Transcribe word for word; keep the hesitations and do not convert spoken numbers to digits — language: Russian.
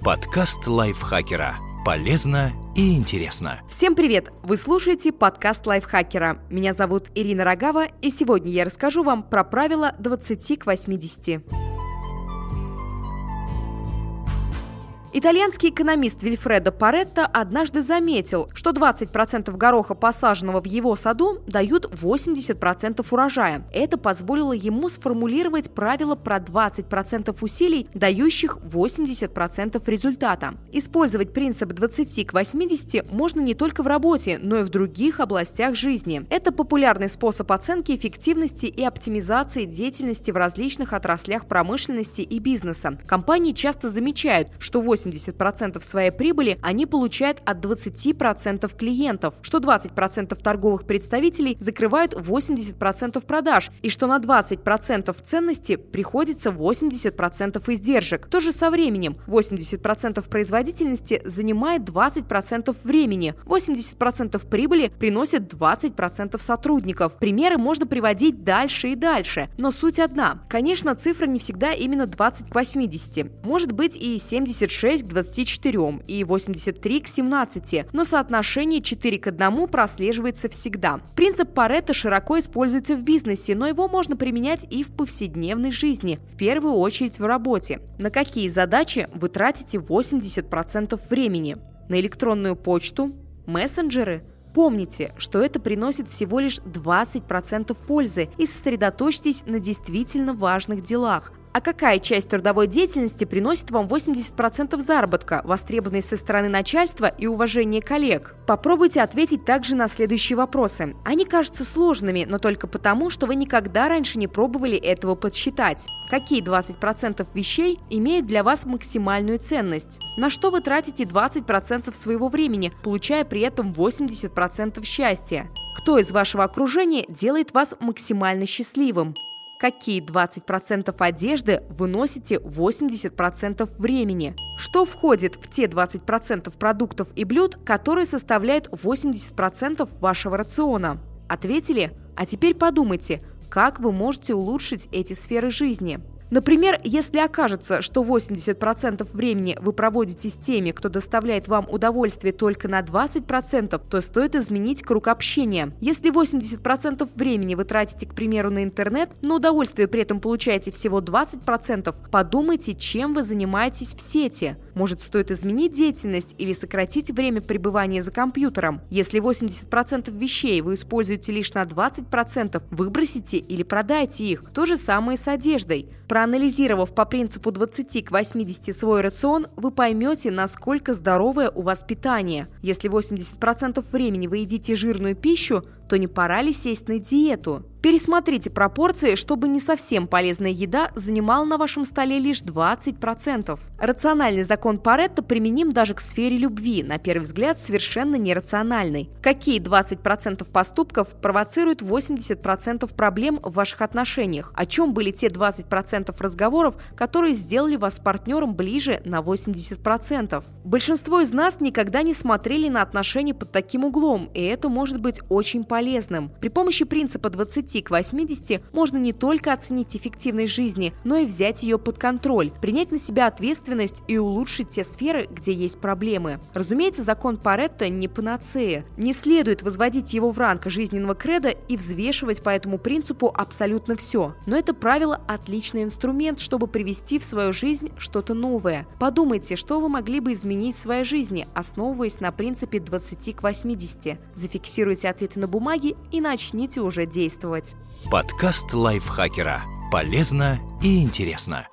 Подкаст лайфхакера. Полезно и интересно. Всем привет! Вы слушаете подкаст лайфхакера. Меня зовут Ирина Рогава, и сегодня я расскажу вам про правило двадцать к восьмидесяти. Итальянский экономист Вильфредо Паретто однажды заметил, что двадцать процентов гороха, посаженного в его саду, дают восемьдесят процентов урожая. Это позволило ему сформулировать правило про двадцать процентов усилий, дающих восемьдесят процентов результата. Использовать принцип двадцать к восьмидесяти можно не только в работе, но и в других областях жизни. Это популярный способ оценки эффективности и оптимизации деятельности в различных отраслях промышленности и бизнеса. Компании часто замечают, что восемьдесят процентов своей прибыли они получают от двадцати процентов клиентов, что двадцать процентов торговых представителей закрывают восемьдесят процентов продаж и что на двадцать процентов ценности приходится восемьдесят процентов издержек. То же со временем. восемьдесят процентов производительности занимает двадцать процентов времени, восемьдесят процентов прибыли приносит двадцать процентов сотрудников. Примеры можно приводить дальше и дальше, но суть одна. Конечно, цифра не всегда именно двадцать к восьмидесяти. Может быть и семьдесят шесть к двадцати четырем и восемьдесят три к семнадцати, но соотношение четыре к одному прослеживается всегда. Принцип Паретто широко используется в бизнесе, но его можно применять и в повседневной жизни, в первую очередь в работе. На какие задачи вы тратите восемьдесят процентов времени? На электронную почту? Мессенджеры? Помните, что это приносит всего лишь двадцать процентов пользы, и сосредоточьтесь на действительно важных делах. А какая часть трудовой деятельности приносит вам восемьдесят процентов заработка, востребованной со стороны начальства и уважения коллег? Попробуйте ответить также на следующие вопросы. Они кажутся сложными, но только потому, что вы никогда раньше не пробовали этого подсчитать. Какие двадцать процентов вещей имеют для вас максимальную ценность? На что вы тратите двадцать процентов своего времени, получая при этом восемьдесят процентов счастья? Кто из вашего окружения делает вас максимально счастливым? Какие двадцать процентов одежды вы носите восемьдесят процентов времени? Что входит в те двадцать процентов продуктов и блюд, которые составляют восемьдесят процентов вашего рациона? Ответили? А теперь подумайте, как вы можете улучшить эти сферы жизни. Например, если окажется, что восемьдесят процентов времени вы проводите с теми, кто доставляет вам удовольствие только на двадцать процентов, то стоит изменить круг общения. Если восемьдесят процентов времени вы тратите, к примеру, на интернет, но удовольствие при этом получаете всего двадцать процентов, подумайте, чем вы занимаетесь в сети. Может, стоит изменить деятельность или сократить время пребывания за компьютером? Если восемьдесят процентов вещей вы используете лишь на двадцать процентов, выбросите или продайте их. То же самое с одеждой. Проанализировав по принципу двадцать к восьмидесяти свой рацион, вы поймете, насколько здоровое у вас питание. Если восемьдесят процентов времени вы едите жирную пищу, то не пора ли сесть на диету? Пересмотрите пропорции, чтобы не совсем полезная еда занимала на вашем столе лишь двадцать процентов. Рациональный закон Паретто применим даже к сфере любви, на первый взгляд совершенно нерациональной. Какие двадцать процентов поступков провоцируют восемьдесят процентов проблем в ваших отношениях? О чем были те двадцать процентов разговоров, которые сделали вас с партнером ближе на восемьдесят процентов? Большинство из нас никогда не смотрели на отношения под таким углом, и это может быть очень полезным. При помощи принципа двадцать к восьмидесяти можно не только оценить эффективность жизни, но и взять ее под контроль, принять на себя ответственность и улучшить те сферы, где есть проблемы. Разумеется, закон Паретто не панацея. Не следует возводить его в ранг жизненного кредо и взвешивать по этому принципу абсолютно все. Но это правило – отличный инструмент, чтобы привести в свою жизнь что-то новое. Подумайте, что вы могли бы изменить в своей жизни, основываясь на принципе двадцать к восьмидесяти. Зафиксируйте ответы на бумаге и начните уже действовать. Подкаст лайфхакера. Полезно и интересно.